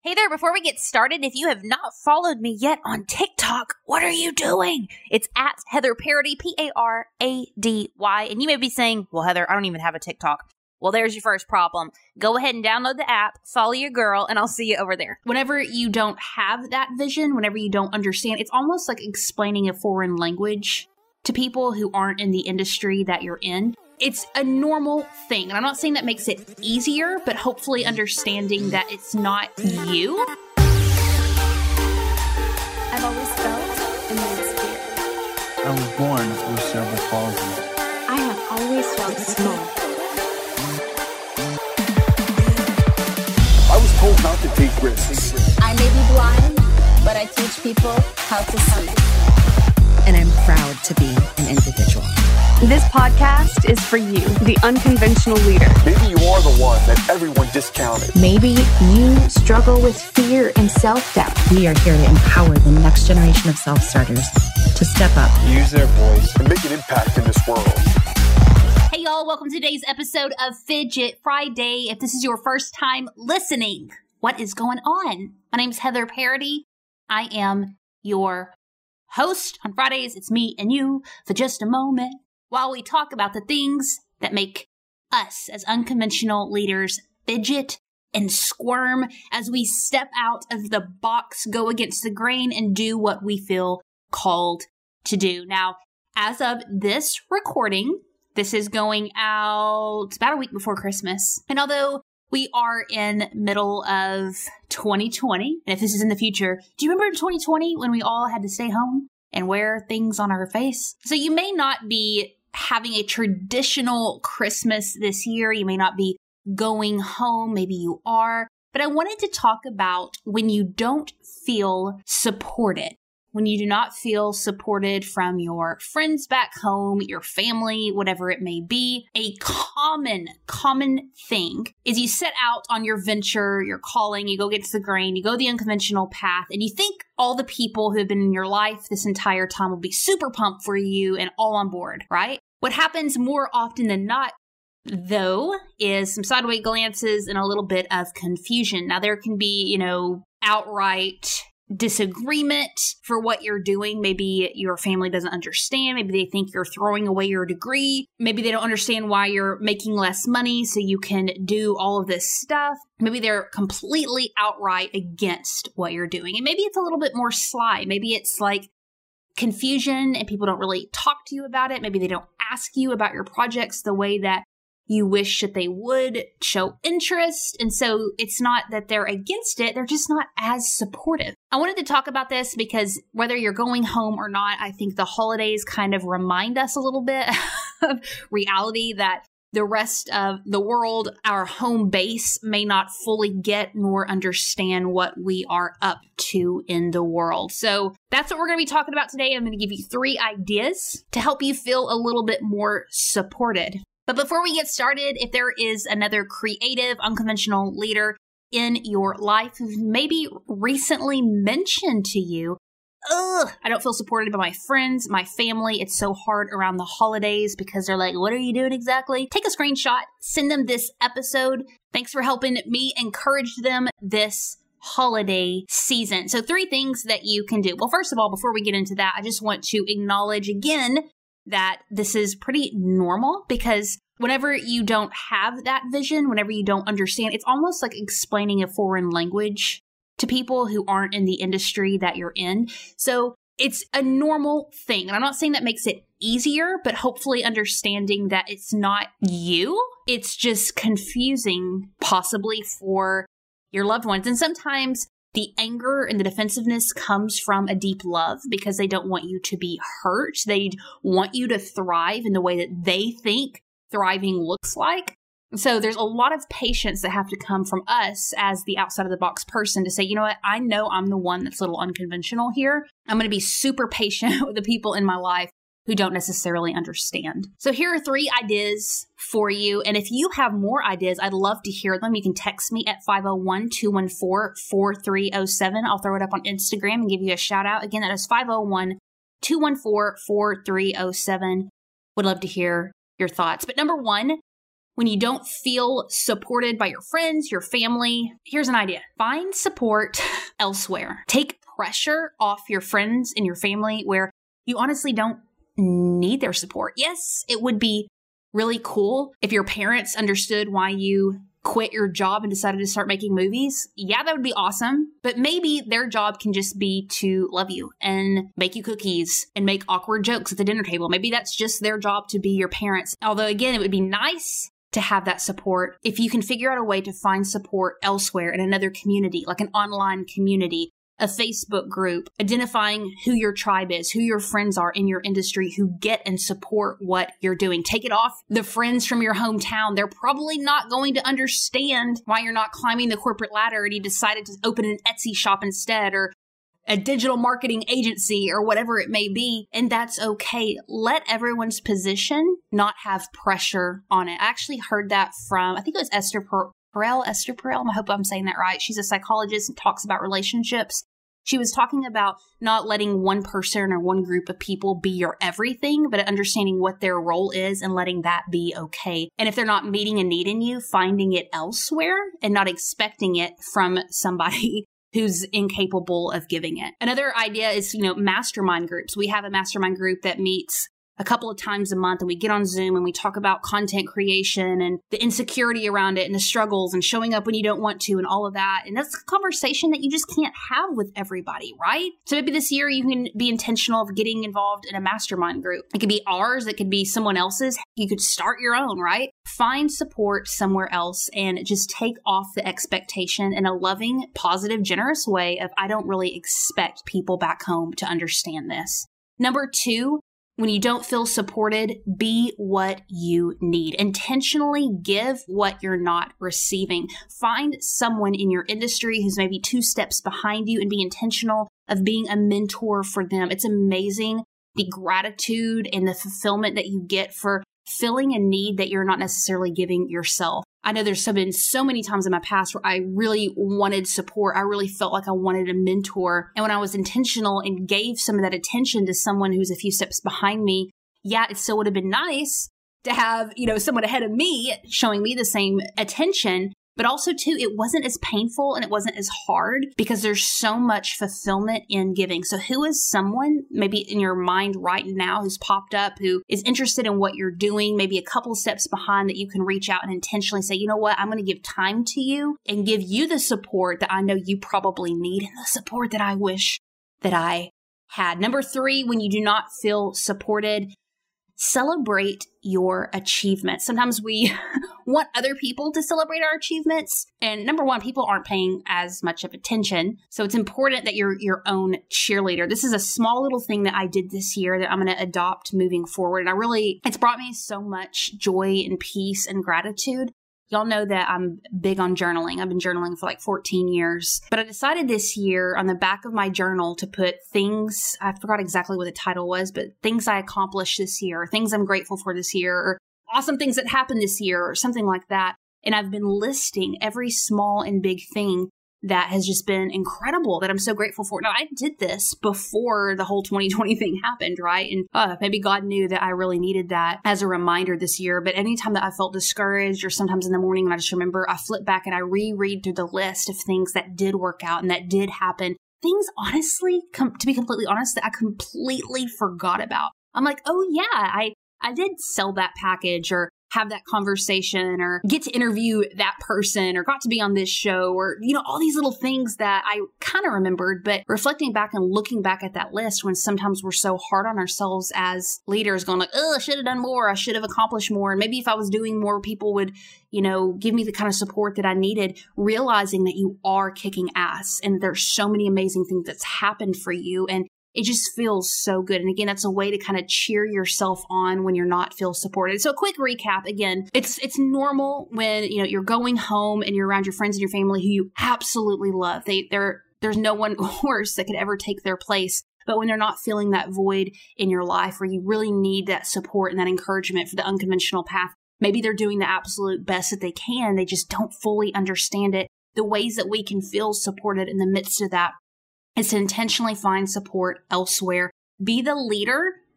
Hey there, before we get started, if you have not followed me yet on TikTok, what are you doing? It's at Heather Parady, P-A-R-A-D-Y. And you may be saying, well, Heather, I don't even have a TikTok. Well, there's your first problem. Go ahead and download the app, follow your girl, and I'll see you over there. Whenever you don't have that vision, whenever you don't understand, it's almost like explaining a foreign language to people who aren't in the industry that you're in. It's a normal thing. And I'm not saying that makes it easier, but hopefully understanding that it's not you. I've always felt immense fear. I was born with cerebral palsy. I have always felt small. I was told not to take risks. I may be blind, but I teach people how to see. And I'm proud to be an individual. This podcast is for you, the unconventional leader. Maybe you are the one that everyone discounted. Maybe you struggle with fear and self-doubt. We are here to empower the next generation of self-starters to step up, Use their voice. And make an impact in this world. Hey y'all, welcome to today's episode of Fidget Friday. If this is your first time listening, what is going on? My name's Heather Parady. I am your host. On Fridays, it's me and you for just a moment while we talk about the things that make us as unconventional leaders fidget and squirm as we step out of the box, go against the grain, and do what we feel called to do. Now, as of this recording, this is going out about a week before Christmas. And although we are in middle of 2020, and if this is in the future, do you remember in 2020 when we all had to stay home and wear things on our face? So you may not be having a traditional Christmas this year. You may not be going home. Maybe you are. But I wanted to talk about when you don't feel supported. When you do not feel supported from your friends back home, your family, whatever it may be. A common thing is you set out on your venture, your calling, you go against the grain, you go the unconventional path, and you think all the people who have been in your life this entire time will be super pumped for you and all on board, right? What happens more often than not, though, is some sideways glances and a little bit of confusion. Now, there can be, outright disagreement for what you're doing. Maybe your family doesn't understand. Maybe they think you're throwing away your degree. Maybe they don't understand why you're making less money so you can do all of this stuff. Maybe they're completely outright against what you're doing. And maybe it's a little bit more sly. Maybe it's like confusion and people don't really talk to you about it. Maybe they don't ask you about your projects the way that you wish that they would show interest. And so it's not that they're against it, they're just not as supportive. I wanted to talk about this because whether you're going home or not, I think the holidays kind of remind us a little bit of reality that the rest of the world, our home base, may not fully get nor understand what we are up to in the world. So that's what we're going to be talking about today. I'm going to give you 3 ideas to help you feel a little bit more supported. But before we get started, if there is another creative, unconventional leader in your life who maybe recently mentioned to you, I don't feel supported by my friends, my family. It's so hard around the holidays because they're like, what are you doing exactly? Take a screenshot, send them this episode. Thanks for helping me encourage them this holiday season. So 3 things that you can do. Well, first of all, before we get into that, I just want to acknowledge again that this is pretty normal because whenever you don't have that vision, whenever you don't understand, it's almost like explaining a foreign language to people who aren't in the industry that you're in. So it's a normal thing. And I'm not saying that makes it easier, but hopefully understanding that it's not you. It's just confusing, possibly for your loved ones. And sometimes the anger and the defensiveness comes from a deep love because they don't want you to be hurt. They want you to thrive in the way that they think thriving looks like. So there's a lot of patience that have to come from us as the outside of the box person to say, you know what, I know I'm the one that's a little unconventional here. I'm going to be super patient with the people in my life who don't necessarily understand. So here are 3 ideas for you. And if you have more ideas, I'd love to hear them. You can text me at 501-214-4307. I'll throw it up on Instagram and give you a shout out. Again, that is 501-214-4307. Would love to hear your thoughts. But number 1, when you don't feel supported by your friends, your family, here's an idea. Find support elsewhere. Take pressure off your friends and your family where you honestly don't need their support. Yes, it would be really cool if your parents understood why you quit your job and decided to start making movies. Yeah, that would be awesome. But maybe their job can just be to love you and make you cookies and make awkward jokes at the dinner table. Maybe that's just their job to be your parents. Although, again, it would be nice to have that support if you can figure out a way to find support elsewhere in another community, like an online community, a Facebook group, identifying who your tribe is, who your friends are in your industry who get and support what you're doing. Take it off the friends from your hometown. They're probably not going to understand why you're not climbing the corporate ladder and you decided to open an Etsy shop instead, or a digital marketing agency, or whatever it may be. And that's okay. Let everyone's position not have pressure on it. I actually heard that from, I think it was Esther Perel. I hope I'm saying that right. She's a psychologist and talks about relationships. She was talking about not letting one person or one group of people be your everything, but understanding what their role is and letting that be okay. And if they're not meeting a need in you, finding it elsewhere and not expecting it from somebody who's incapable of giving it. Another idea is, mastermind groups. We have a mastermind group that meets a couple of times a month, and we get on Zoom and we talk about content creation and the insecurity around it and the struggles and showing up when you don't want to and all of that. And that's a conversation that you just can't have with everybody, right? So maybe this year you can be intentional of getting involved in a mastermind group. It could be ours. It could be someone else's. You could start your own, right? Find support somewhere else and just take off the expectation in a loving, positive, generous way of, I don't really expect people back home to understand this. Number 2, when you don't feel supported, be what you need. Intentionally give what you're not receiving. Find someone in your industry who's maybe 2 steps behind you and be intentional of being a mentor for them. It's amazing the gratitude and the fulfillment that you get for filling a need that you're not necessarily giving yourself. I know there's been so many times in my past where I really wanted support. I really felt like I wanted a mentor. And when I was intentional and gave some of that attention to someone who's a few steps behind me, yeah, it still would have been nice to have, someone ahead of me showing me the same attention. But also, too, it wasn't as painful and it wasn't as hard because there's so much fulfillment in giving. So who is someone maybe in your mind right now who's popped up, who is interested in what you're doing, maybe a couple steps behind, that you can reach out and intentionally say, you know what, I'm going to give time to you and give you the support that I know you probably need and the support that I wish that I had. Number 3, when you do not feel supported, celebrate your achievements. Sometimes we want other people to celebrate our achievements. And number 1, people aren't paying as much of attention. So it's important that you're your own cheerleader. This is a small little thing that I did this year that I'm going to adopt moving forward. And it's brought me so much joy and peace and gratitude. Y'all know that I'm big on journaling. I've been journaling for like 14 years. But I decided this year on the back of my journal to put things, I forgot exactly what the title was, but things I accomplished this year, or things I'm grateful for this year, or awesome things that happened this year, or something like that. And I've been listing every small and big thing that has just been incredible, that I'm so grateful for. Now, I did this before the whole 2020 thing happened, right? And maybe God knew that I really needed that as a reminder this year. But anytime that I felt discouraged, or sometimes in the morning when I just remember, I flip back and I reread through the list of things that did work out and that did happen. Things, honestly, to be completely honest, that I completely forgot about. I'm like, oh yeah, I did sell that package, or have that conversation, or get to interview that person, or got to be on this show, or, all these little things that I kind of remembered. But reflecting back and looking back at that list, when sometimes we're so hard on ourselves as leaders, going like, oh, I should have done more. I should have accomplished more. And maybe if I was doing more, people would, give me the kind of support that I needed, realizing that you are kicking ass and there's so many amazing things that's happened for you. And it just feels so good. And again, that's a way to kind of cheer yourself on when you're not feel supported. So a quick recap. Again, it's normal when, you're going home and you're around your friends and your family who you absolutely love. There's no one worse that could ever take their place. But when they're not feeling that void in your life, where you really need that support and that encouragement for the unconventional path, maybe they're doing the absolute best that they can. They just don't fully understand it. The ways that we can feel supported in the midst of that is to intentionally find support elsewhere. Be the leader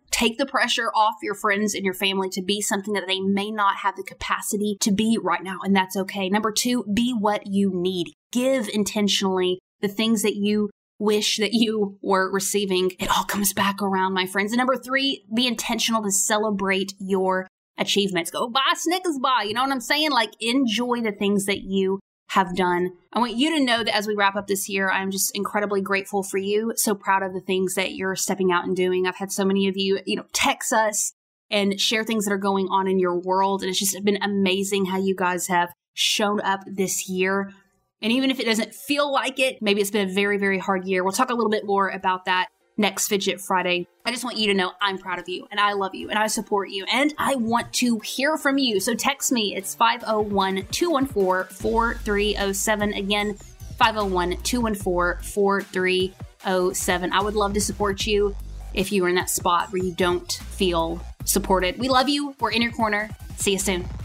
take the pressure off your friends and your family to be something that they may not have the capacity to be right now. And that's okay. Number 2, be what you need. Give intentionally the things that you wish that you were receiving. It all comes back around, my friends. And number 3, be intentional to celebrate your achievements. Go buy a Snickers bar. You know what I'm saying? Like, enjoy the things that you have done. I want you to know that as we wrap up this year, I'm just incredibly grateful for you. So proud of the things that you're stepping out and doing. I've had so many of you, text us and share things that are going on in your world. And it's just been amazing how you guys have shown up this year. And even if it doesn't feel like it, maybe it's been a very, very hard year. We'll talk a little bit more about that next Fidget Friday. I just want you to know I'm proud of you and I love you and I support you and I want to hear from you. So text me. It's 501-214-4307. Again, 501-214-4307. I would love to support you if you are in that spot where you don't feel supported. We love you. We're in your corner. See you soon.